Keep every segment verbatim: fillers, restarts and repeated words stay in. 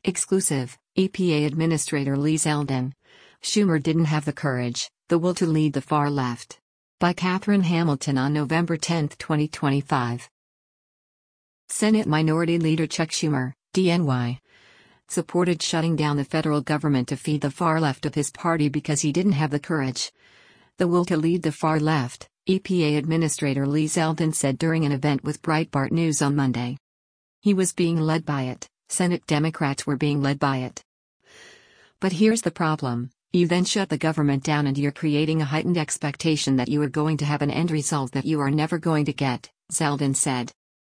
Exclusive, E P A Administrator Lee Zeldin. Schumer didn't have the courage, the will to lead the far left. By Katherine Hamilton on November tenth, twenty twenty-five. Senate Minority Leader Chuck Schumer, D N Y, supported shutting down the federal government to feed the far left of his party because he didn't have the courage, the will to lead the far left, E P A Administrator Lee Zeldin said during an event with Breitbart News on Monday. He was being led by it. Senate Democrats were being led by it. But here's the problem: you then shut the government down and you're creating a heightened expectation that you are going to have an end result that you are never going to get, Zeldin said.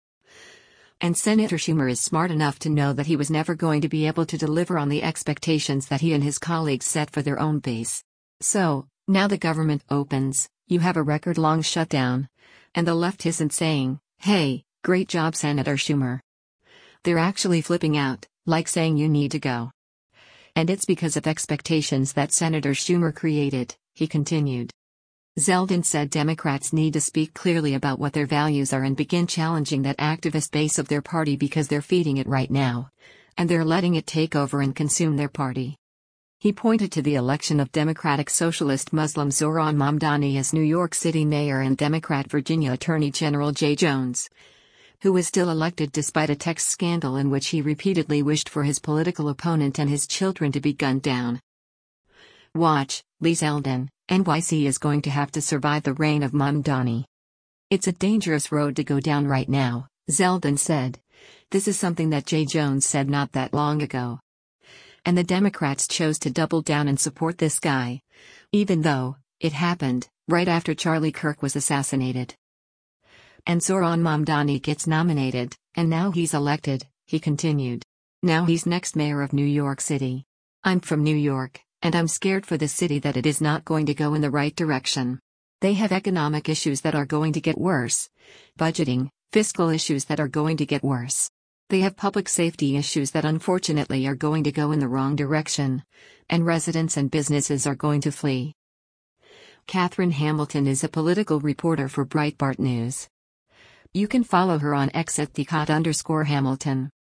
And Senator Schumer is smart enough to know that he was never going to be able to deliver on the expectations that he and his colleagues set for their own base. So, now the government opens, you have a record-long shutdown. And the left isn't saying, "Hey, great job Senator Schumer." They're actually flipping out, like saying you need to go. And it's because of expectations that Senator Schumer created, he continued. Zeldin said Democrats need to speak clearly about what their values are and begin challenging that activist base of their party because they're feeding it right now. And they're letting it take over and consume their party. He pointed to the election of Democratic Socialist Muslim Zohran Mamdani as New York City mayor and Democrat Virginia Attorney General Jay Jones, who was still elected despite a text scandal in which he repeatedly wished for his political opponent and his children to be gunned down. Watch, Lee Zeldin, N Y C is going to have to survive the reign of Mamdani. It's a dangerous road to go down right now, Zeldin said. This is something that Jay Jones said not that long ago. And the Democrats chose to double down and support this guy, even though it happened right after Charlie Kirk was assassinated. And Zohran Mamdani gets nominated, and now he's elected, he continued. Now he's next mayor of New York City. I'm from New York, and I'm scared for the city that it is not going to go in the right direction. They have economic issues that are going to get worse. Budgeting, fiscal issues that are going to get worse. They have public safety issues that unfortunately are going to go in the wrong direction. And residents and businesses are going to flee. Katherine Hamilton is a political reporter for Breitbart News. You can follow her on X at the Cot underscore Hamilton.